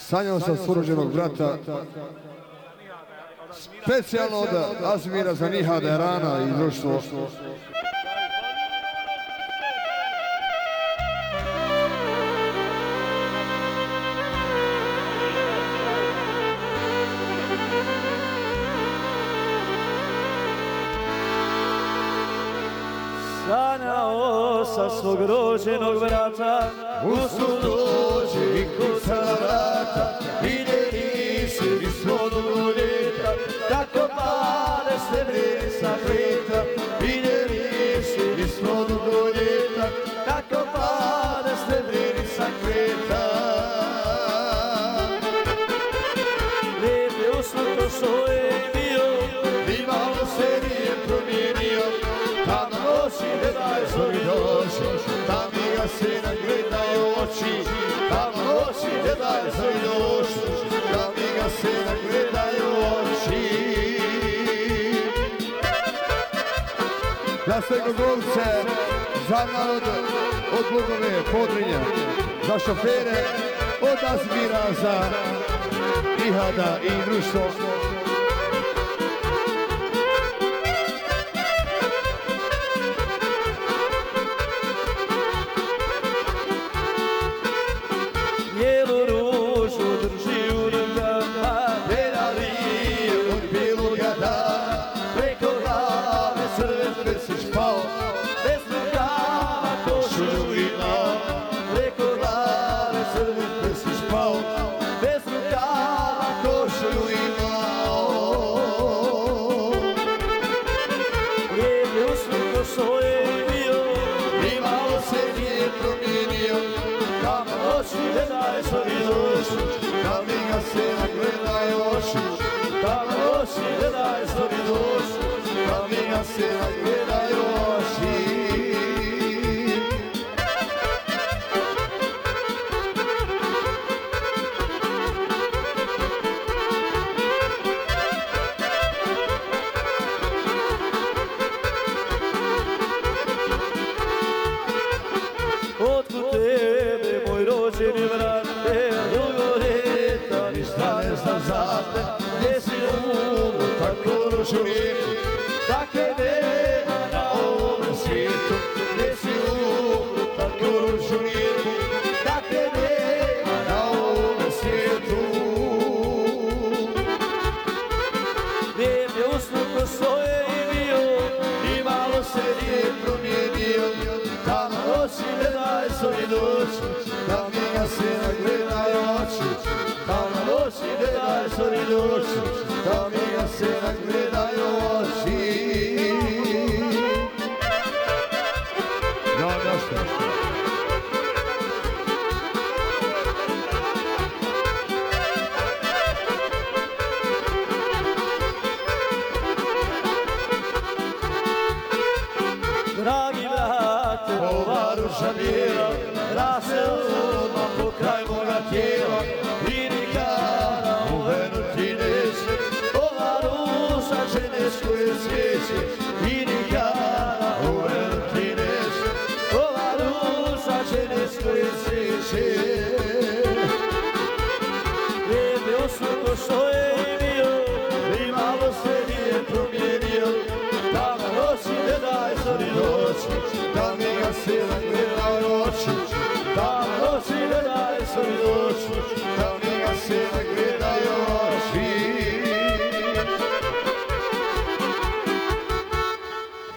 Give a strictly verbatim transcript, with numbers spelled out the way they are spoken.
Sanjao sam surođenog brata, specijalno od Azmira za Nihada Erana i društvo. Sanjao sam svog rođenog brata, u snu dođe i kuca na vrata, ide nisi ni svodu ljeta, tako pade srebrnica kreta, ide nisi ni svodu ljeta, tako pade srebrnica kreta. lijep je usluto što je bio, ni malo se nije promijenio, tam na noći ne daj zori doći, tam mi ga se nagledaju oči, tam na noći ne daj zori doći, tam mi ga se nagledaju oči. Za sve Gogolce, za narod od Lugove, Podrinja, za šofere od Azmira, za Nihada i društvo. bijelu ružu drži u rukama, Pedali od bijeloga dana, preko glave crven prsić pao, bez rukava košulju imao, preko glave crven prsić pao, bez rukava košulju imao. lijep je usluto što je bio, Ni malo se nije promijenio, kam noći ne daje zori doći, kam mi ga se nagledaju oči, kam noći ne daje zori doći, kam mi ga se nagledaju oči. otkud tebe moj rođeni brate, dugo ljeta ništa ne znam za te, gdje si umu tako ružu lijepu, Takve nema na ovom svijetu, gdje si umu tako ružu lijepu, takve nema na ovom svijetu. lijep je usluto što je i bio, Ni malo se nije promijenio, tam noći ne daje zori doći, tam mi ga se nagledaju oči, tam noći ne daje zori doći, tam mi ga se nagledaju oči.